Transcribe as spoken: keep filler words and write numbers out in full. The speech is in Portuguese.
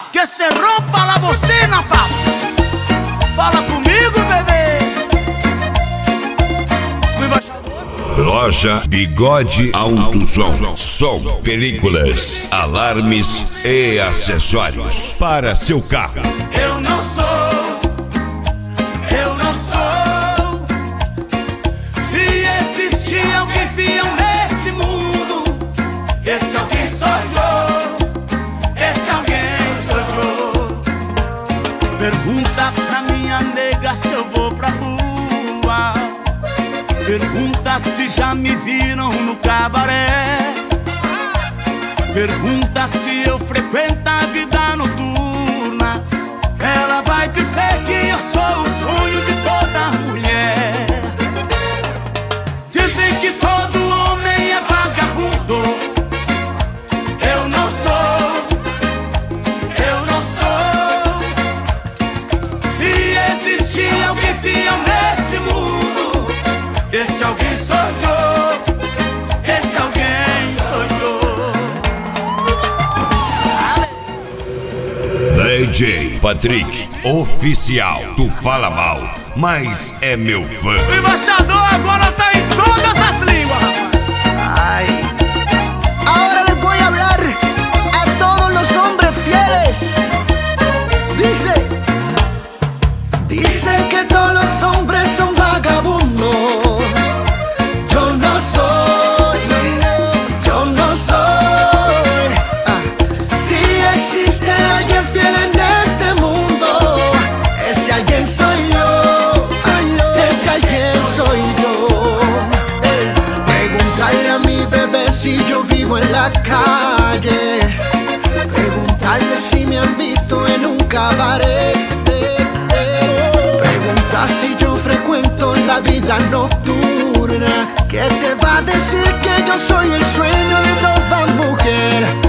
que se rompa la bocina, papi. Fala comigo, bebê. Loja Bigode Autosom. Som, películas, alarmes e acessórios para seu carro. Eu não sou, eu não sou. Se existir alguém fiel nesse mundo, esse alguém sou eu. Esse alguém sou eu. Pergunta pra minha nega se eu vou pra rua. Pergunta se já me viram no cabaré. Pergunta se eu frequento a vida noturna. Ela vai dizer que eu sou o sonho de toda mulher. Dizem que todo homem é vagabundo. Eu não sou, eu não sou. Se existir alguém fiel nesse mundo, esse alguém sou eu. Esse alguém sou eu. D J Patrick, oficial. Tu fala mal, mas é meu fã. O embaixador agora tá em todas as línguas, rapaz. Ay. Ahora les voy a hablar a todos los hombres fieles. Dice, dicen que todos los hombres son vagabundos. Yo no soy, yo no soy. Ah. Si existe alguien fiel en este mundo, ese alguien soy yo. Ese alguien soy yo. Eh. Preguntarle a mi bebé si yo vivo en la calle. Preguntarle si me han visto en un cabaret. Eh, eh. Pregunta si yo frecuento la vida nocturna. ¿Qué te va a decir? Que yo soy el sueño de toda mujer.